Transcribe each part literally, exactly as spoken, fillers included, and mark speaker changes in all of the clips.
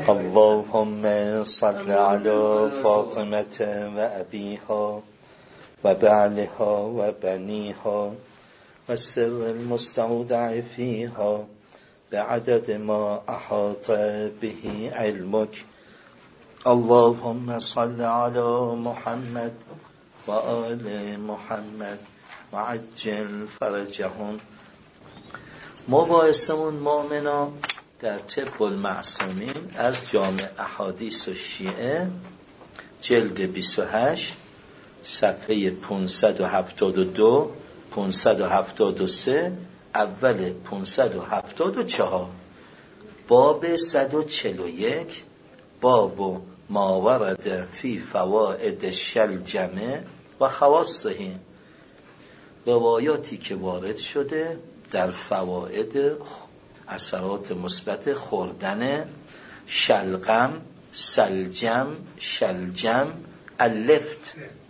Speaker 1: اللهم صل على فاطمة وأبيها وبعلها وبنيها والسر المستودع فيها بعدد ما أحاط به علمك. اللهم صل على محمد وآل محمد وعجل فرجهم. مباحثمون مؤمنا در طب المعصومین از جامع احادیث و شیعه جلد بیست و هشت صفحه پانصد و هفتاد و دو پانصد و هفتاد و سه اول پانصد و هفتاد و چهار باب صد و چهل و یک باب ما ورد فی فوائد الشلجمه و خواصه، روایاتی که وارد شده در فواید اثرات مثبت خوردن شلغم، سلجم، شلجم، اللفت.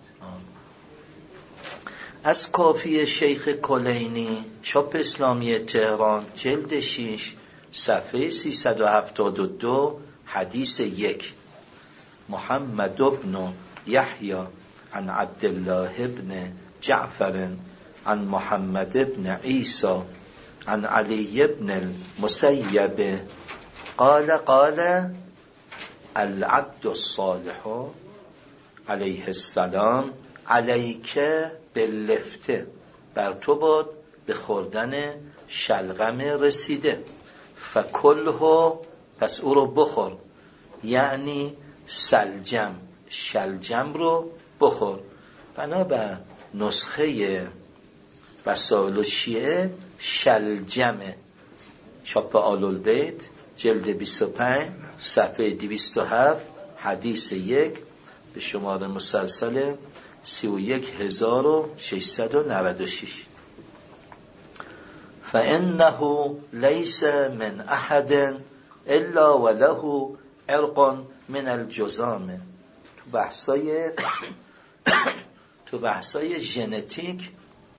Speaker 1: از کافی شیخ کلینی چاپ اسلامی تهران جلد شش صفحه سیصد و هفتاد و دو حدیث یک. محمد بن یحیی عن عبدالله بن جعفر عن محمد بن عیسی عن علی بن المسیب قال قال العبد الصالح علیه السلام علیک باللفت، بر تو باد به خوردن شلغم رسیده، فکله، پس او رو بخور، یعنی سلجم، شلجم رو بخور. بنابر نسخه وسائل الشیعه شلجمه، چاپ آل‌البیت جلد بیست و پنج صفحه دویست و هفت حدیث یک به شماره مسلسل سی و یک هزار و ششصد و نود و شش. فإنه ليس من أحد إلا وله عرق من الجذام. تو بحثای تو بحثای ژنتیک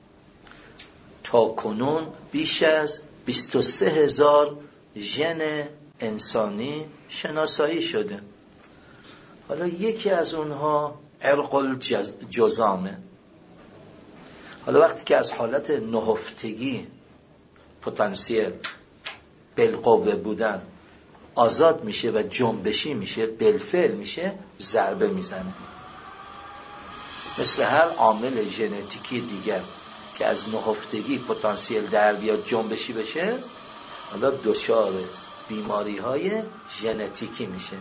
Speaker 1: تا کنون بیش از بیست و سه هزار ژن انسانی شناسایی شده. حالا یکی از اونها عرق الجذامه. حالا وقتی که از حالت نهفتگی پتانسیل بالقوه بودن آزاد میشه و جنبشی میشه، بالفعل میشه، ضربه میزنه. مثل هر عامل ژنتیکی دیگر که از نهفتگی پتانسیل در بیاد جنبشی بشه، حالا دچار بیماری های ژنتیکی میشه.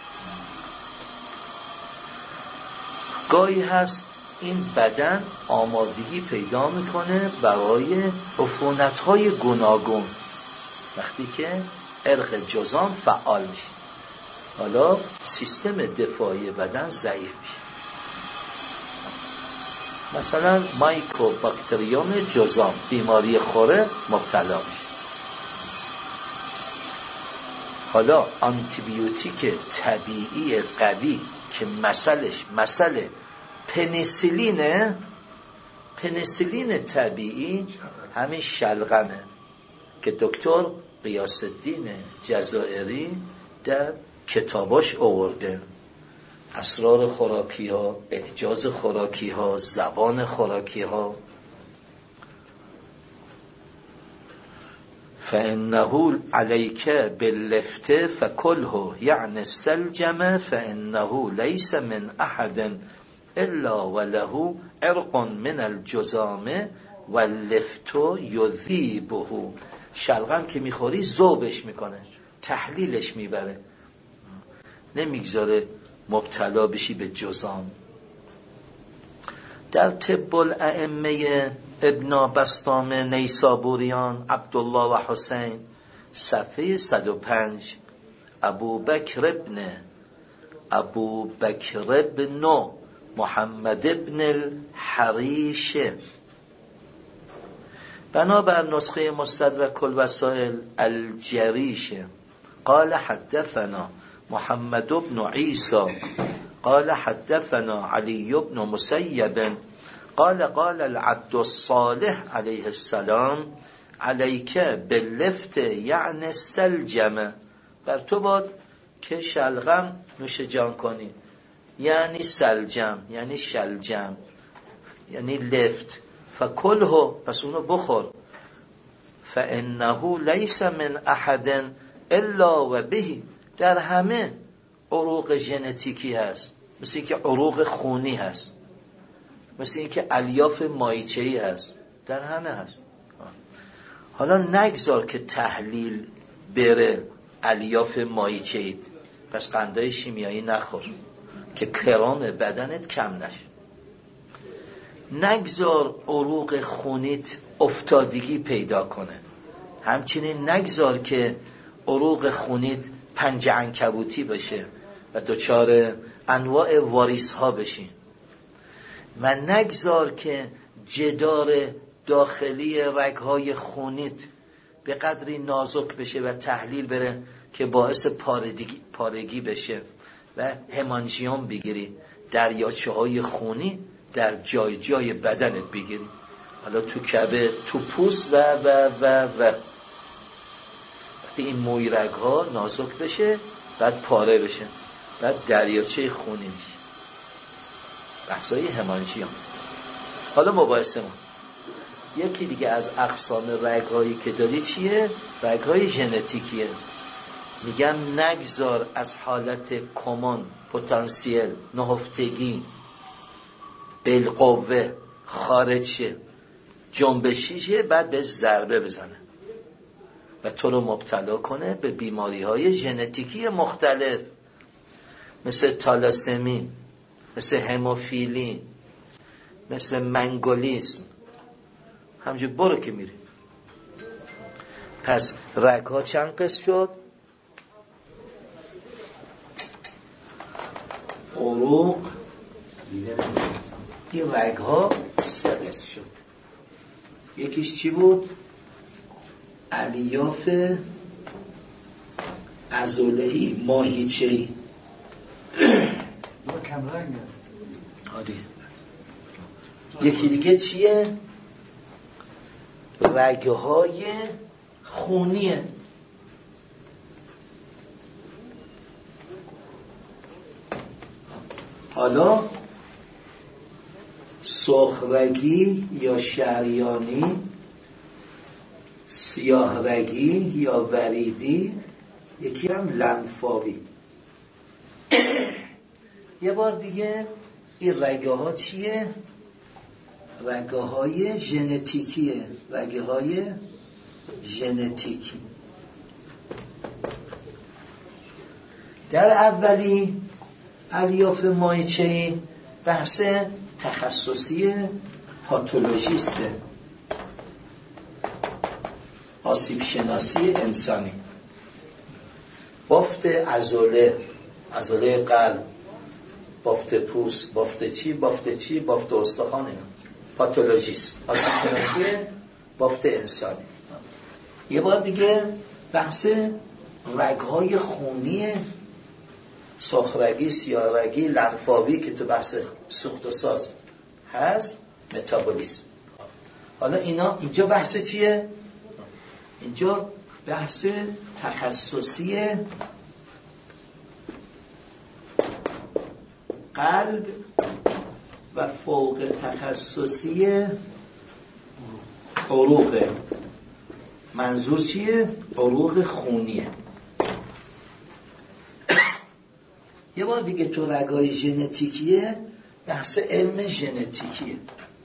Speaker 1: گاهی هست این بدن آمادگی پیدا میکنه برای عفونت های گوناگون وقتی که عرق جذام فعال میشه. حالا سیستم دفاعی بدن ضعیف میشه. مثلا مایکوباکتریوم جذام بیماری خوره مبتلا میشه. حالا آنتیبیوتیک طبیعی قوی که مثلش مثل پنیسیلینه، پنیسیلین طبیعی همین شلغمه که دکتر قیاس الدین جزائری در کتاباش آورده، اسرار خوراکی ها، اعجاز خوراکی ها، زبان خوراکی ها. فإنه عليك باللفت فكله يعني استلجم فإنه ليس من أحد إلا وله عرق من الجذام واللفت يذيبه. شلغم که میخوری ذوبش میکنه، تحلیلش میبره، نمیگذاره مبتلا بشی به جذام. در طب الائمه ابن بسطام نیسابوریان عبدالله و حسین صفحه صد و پنج ابو بکر ابن ابو بکر ابن محمد ابن الحریش بنابر نسخه مستدرک الوسائل الجریش قال حدثنا محمد بن عیسی قال حدثنا علی بن مسیب قال قال العبد الصالح علیه السلام علیک باللفت یعنی السلجمه، بر تو باد که شلغم نوش جان کنی، یعنی سلجم، یعنی شلجم، یعنی لفت. فکله، پس اونو بخور. فانه لیس من احد الا و به، در همه عروق ژنتیکی هست، مثل اینکه عروق خونی هست، مثل اینکه الیاف مایچه‌ای هست، در همه هست. حالا نگذار که تحلیل بره الیاف مایچه‌ای، پس قندهای شیمیایی نخور که کرام بدنت کم نشه. نگذار عروق خونیت افتادگی پیدا کنه، همچنین نگذار که عروق خونیت پنجه عنکبوتی بشه و دچار انواع واریس ها بشین، و نگذار که جدار داخلی رگهای خونیت به قدری نازک بشه و تحلیل بره که باعث پارگی, پارگی بشه و همانژیوم بگیری، دریاچه های خونی در جای جای بدنت بگیری، حالا تو کبد، تو پوست و و و و وقتی این موی رگ ها نازک بشه بعد پاره بشه، بعد دریاچه خونی میشه، بحثای همانژیوم. حالا مباحثه ما یکی دیگه از اقسام رگ‌هایی که داری چیه؟ رگ‌های ژنتیکیه. میگم نگذار از حالت کمان، پتانسیل، نهفتگی، بالقوه خارج شه، جنبشی شه، بعد به ضربه بزنه و تو رو مبتلا کنه به بیماری‌های ژنتیکی مختلف، مثل تالاسمی، مثل هموفیلی، مثل منگولیسم. همجور برو که میری. پس رگ ها چند قسم شد؟ عروق، این رگ ها سه قسم شد. یکیش چی بود؟ الیاف عضله‌ای ماهیچه‌ای.
Speaker 2: کم رنگه.
Speaker 1: آره. یکی دیگه چیه؟ رگ‌های خونیه. حالا سرخرگی یا شریانی، سیاه رگی یا وریدی، یکی هم لنفاوی. یه بار دیگه این رگه ها چیه؟ رگه های ژنتیکیه. رگه های ژنتیکی. در اولی الیاف مایچه‌ای بحث تخصصی پاتولوژیسته، آسیب شناسی انسانی، بافت عضله، عضله قلب، بافت پوست، بافت چی، بافت چی، بافت استخوان، اینا پاتولوژیست، آسیب شناسی بافت انسانی. یه بار دیگه بحث رگ‌های خونی، سرخرگی، سیاه‌رگی، لنفاوی که تو بحث سوخت و ساز هست، متابولیسم. حالا اینا اینجا بحث چیه؟ اینجا بحث تخصصی قلب و فوق تخصصی عروق. منظور چیه؟ عروق خونیه. یه بار دیگه تو رگای ژنتیکیه، بحث علم ژنتیکیه.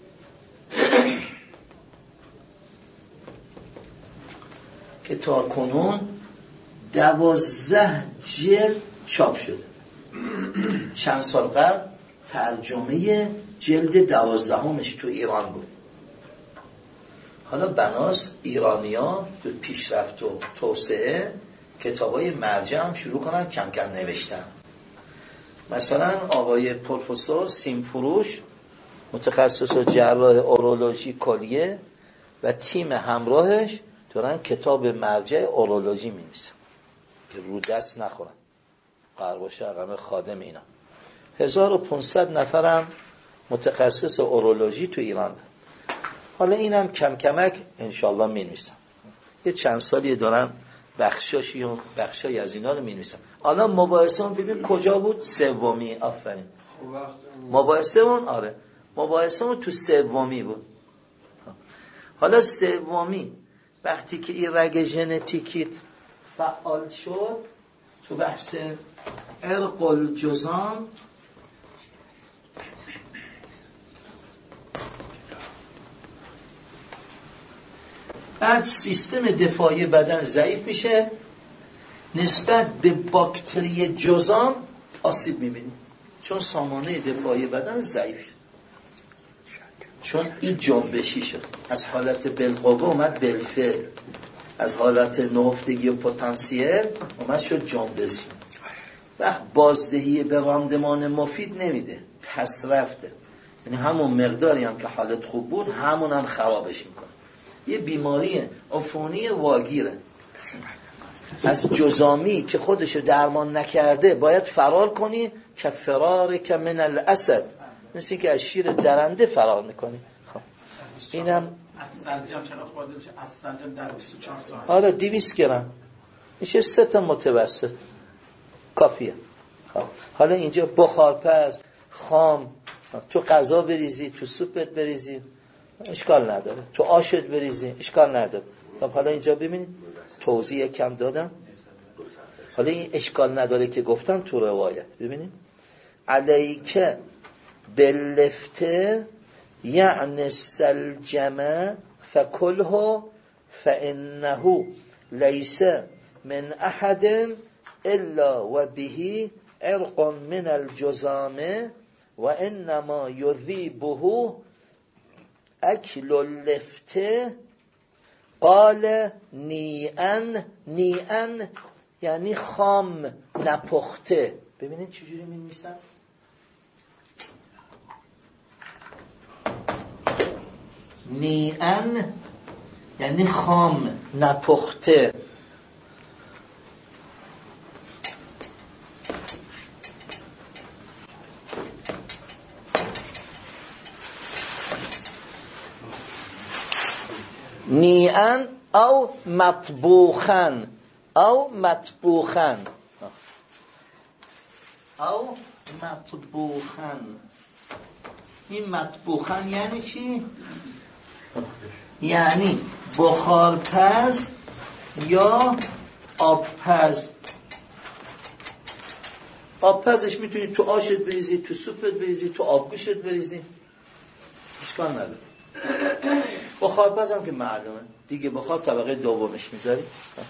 Speaker 1: که تا کنون دوازده جلد چاپ شده. چند سال قبل ترجمه جلد دوازدهمش تو ایران بود. حالا بناس ایرانی‌ها تو پیشرفت و توسعه کتابای مرجع هم شروع کنن کم کم نوشتن. مثلا آقای پروفسور سیمفروش، متخصص جراح اورولوژی کلیه، و تیم همراهش دارن کتاب مرجع اورولوژی می‌نویسن که رو دست نخورن، قرار باشه رقم خادم اینا. هزار و پانصد نفرم متخصص اورولوژی تو ایران دارن. حالا اینم کم کمک انشالله می‌نویسن. یه چند سالی دارن بخشاشی و بخشای از اینا رو می‌نویسن. حالا مباحثه اون ببین کجا بود؟ سومی. آفرین. مباحثه اون آره مباحثه اون تو سومی بود. حالا سومی وقتی که این رگ ژنتیکیت فعال شد تو بحث ارق الجذام، بعد سیستم دفاعی بدن ضعیف میشه، نسبت به باکتری جذام آسیب میبینی، چون سامانه دفاعی بدن ضعیف شد، چون این جنبشی شد، از حالت بالقوه اومد بالفعل، از حالت نهفتگی و پتانسیل اومد شد جنبشی. وقت بازدهی به راندمان مفید نمیده، پس رفته، یعنی همون مقداری هم که حالت خوب بود همون هم خرابش میکنه. یه بیماری عفونی واگیره از جذامی که خودشو درمان نکرده باید فرار کنی، که فرار که من الاسد، مثل که از شیر درنده فرار میکنی. خب اینم
Speaker 2: از سرجم چرا خورده میشه؟ از سرجم در بیست و چهار ساعت
Speaker 1: آره دویست گرم میشه، سه تا متوسط کافیه. خب حالا اینجا بخارپز خام تو غذا بریزی، تو سوپت بریزی اشکال نداره، تو آشت بریزی اشکال نداره. خب حالا اینجا ببینید توضیح کم دادم. حالا این اشکال نداره که گفتم تو روایت ببینید علیک باللفته یعنی السلجمه فکله فانه لیس من احد الا و به عرق من الجذام و انما یذیبه اکل اللفته. قال نیان، نیان یعنی خام نپخته. ببینید چجوری می نویسن، نیان یعنی خام نپخته. نیان او مطبوخن او مطبوخن او مطبوخن. این مطبوخن یعنی چی؟ یعنی بخارپز یا آبپز. آبپزش میتونی تو آشت بریزی، تو سوپت بریزی، تو آبگوشت بریزی، اشکال نداره. بخارپز هم که معلومه دیگه، بخار طبقه دومش میذاری.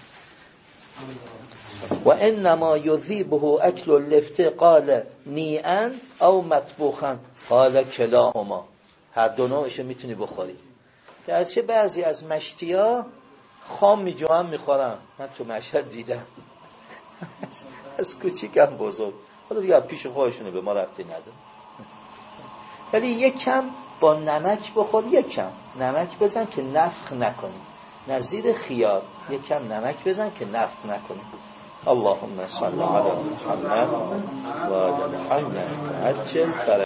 Speaker 1: و انما یذیبه اکل اللفته قال نیان او مطبوخن قال کلاهما. هر دو نوعش میتونی بخوری. گرچه بعضی از مشتیا خام میجو هم میخورم، من تو مشهد دیدم از کوچیکم بزرگ، حالا دیگه پیش خودشونه به ما ربطی نداره، ولی یک کم با نمک بخور، یک کم نمک بزن که نفخ نکنی، نظیر خیار یک کم نمک بزن که نفخ نکنی. اللهم صل علی محمد و آل محمد عجل فرج